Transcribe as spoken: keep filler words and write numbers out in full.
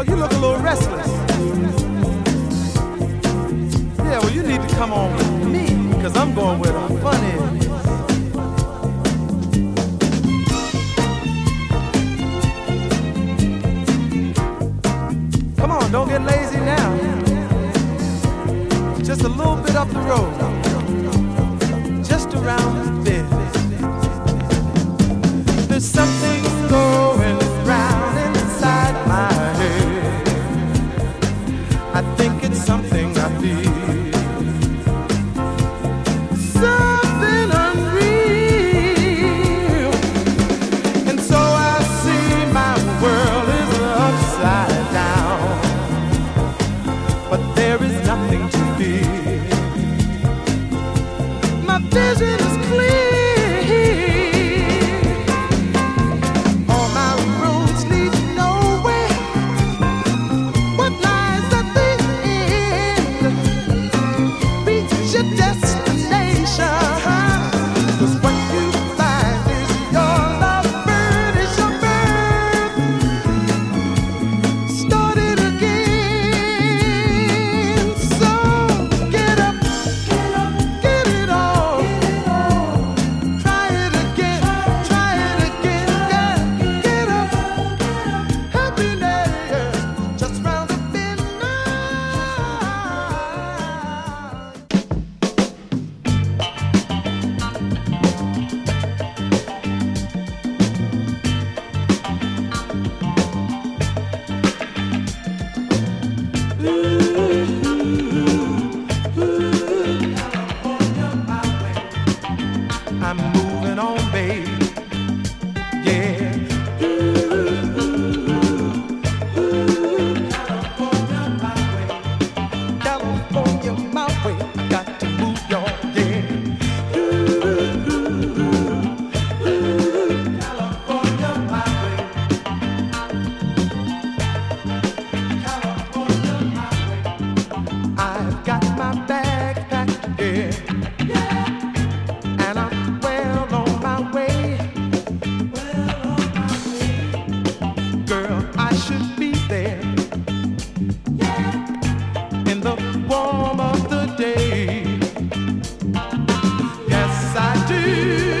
dog, you look a little restless. Yeah, well, you need to come on with me, because I'm going where the fun is. Come on, don't get lazy now. Just a little bit up the road. Just around the bend. There's something going round inside my head. I think it's something I feel. Something unreal. And so I see my world is upside down. But there is nothing to fear. My vision is clear. I'm moving on, babe. Yeah. California, my way. California, my way. I got to move, y'all. Yeah. California, my way. California, my way. I've got my bag packed, yeah. Warm of the day. Yes, I do.